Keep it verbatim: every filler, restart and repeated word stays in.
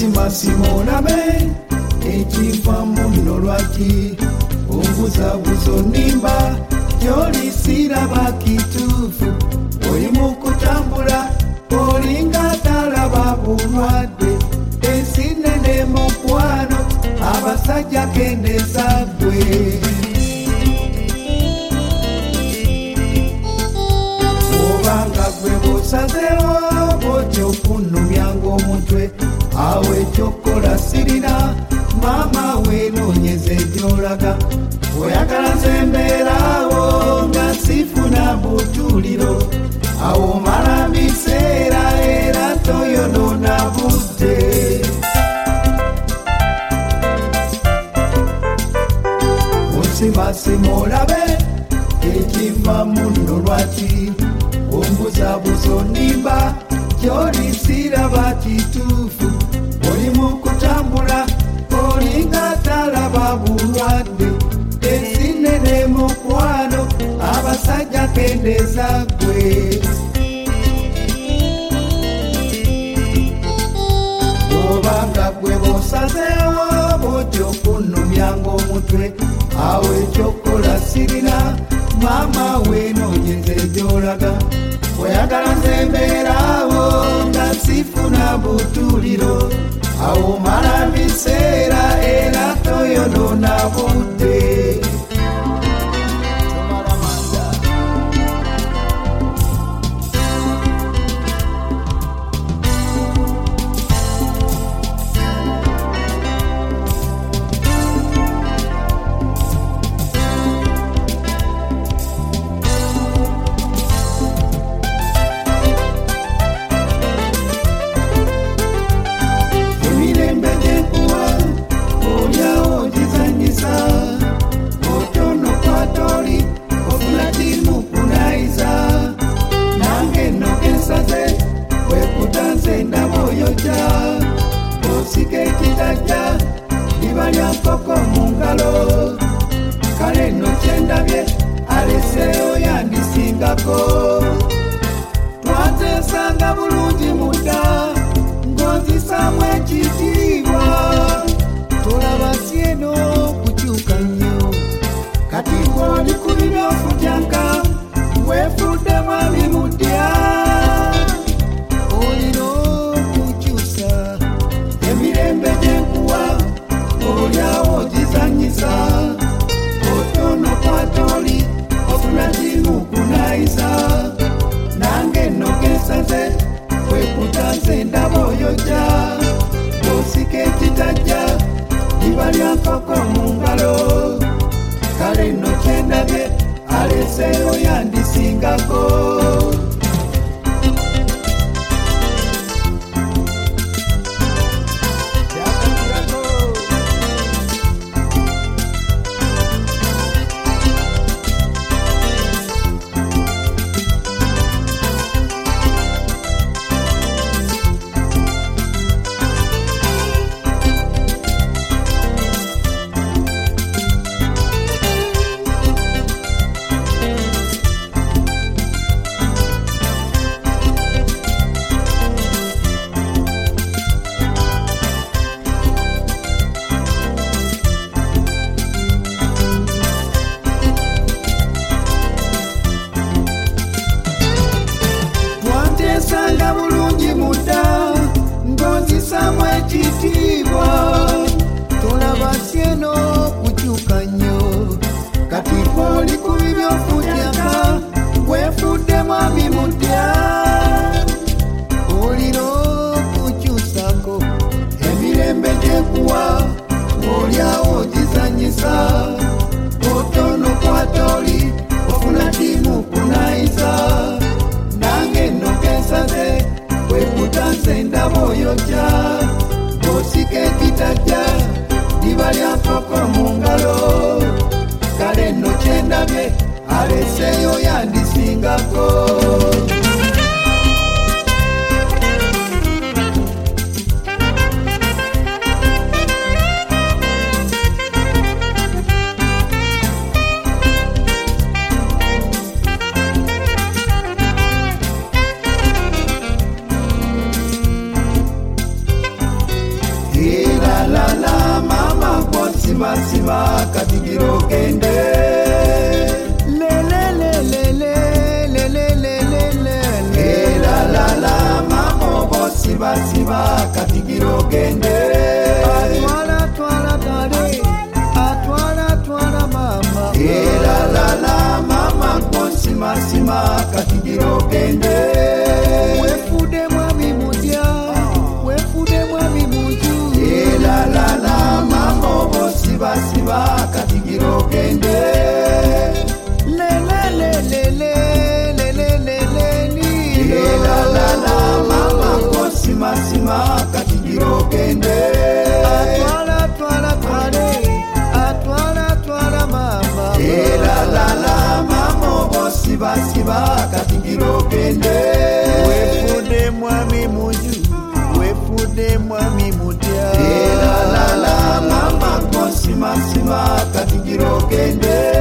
Musimasimo name ekiva muno lwaki onguza buzo nimba yoli siraba kitufu oli mukutambula olinga talaba bulwadde ensinene mukwano abasajja kendeza gwe obanga gwe busazewo botyo kunumya ng'omutwe awe chokola sirina mama we nonyeze gyolaga oyagala nzemberawo nga sifuna butuliro awo mala biseera era toyonona budde musimasimo olabe ekiva muno lwaki ombuza buzo nimba kyoli siraba kitufu oli mukutambula olinga talaba bulwadde ensinene mukwano abasajja kendeza gwe obanga gwe bosazewo botyo kunumya ng'omutwe awo ekyokola sirina mama we nonyeze gyolaga oyagala nzemberawo nga sifuna butuliro awo mala biseera era toyonona budde Osikekitaja libalya mpoko mungalo kale no kyendabye aleseyo yandisingako twatesanga bulungi mudda ng'ozisamu ekitiibwa tolaba syeno kukyuka nnyo kati ng'oli ku bibyofu byanka weefudde mwami mudya olino kukyusa emirembe gyenkuwa olyawo gizanyisa otono kwatoli ofuna kimu kunayiza nange nno gensaze kwekutaze ndaba oyojja osika ekitajja liba lya nkoko mu ngalo kale nno kyendabye aleseyo yandisingako sanga bulungi mudda ng'ozisamu ekitiibwa tolaba syeno kukyuka nnyo kati kwoli ku bibyofu byaka weefudde mwami mudya olino kukyusako emirembe gyekuwa olyawo gizanyisa otono kwatoli ofuna timu kunayiza nange nno gensaze kwekutanze ndaba oyojja osika ekitajja la la mama kwonsima sima katigiro kende le le le le le le le le le le la la la mama kwonsima sima katigiro kende atwala twala tare atwala twala mama la la la mama kwonsima sima katigiro kende wefude mwami mudia wefude mwami muju la la la mama bosiba siba katigiro kende le le le le le le le le le ni la la la mama bosima sima katigiro kende atwala twala twale atwala twala mama la la la mama bosiba siba katigiro kende wefude mwami muju wefude mwami mudia la la la mama kwonsima sima katigiro kende